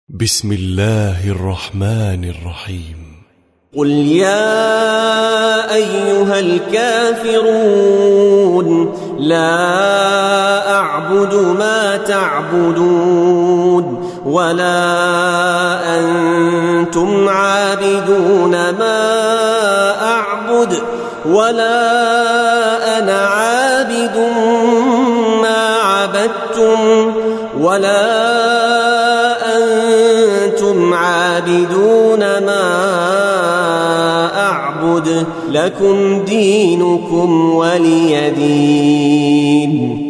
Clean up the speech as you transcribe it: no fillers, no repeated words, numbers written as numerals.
بسم الله الرحمن الرحيم. قل يا أيها الكافرون لا أعبد ما تعبدون ولا أنتم عابدون ما أعبد ولا أنا عابد ما عبدتم ولا أنتم عابدون ما أعبد لكم دينكم ولي دين.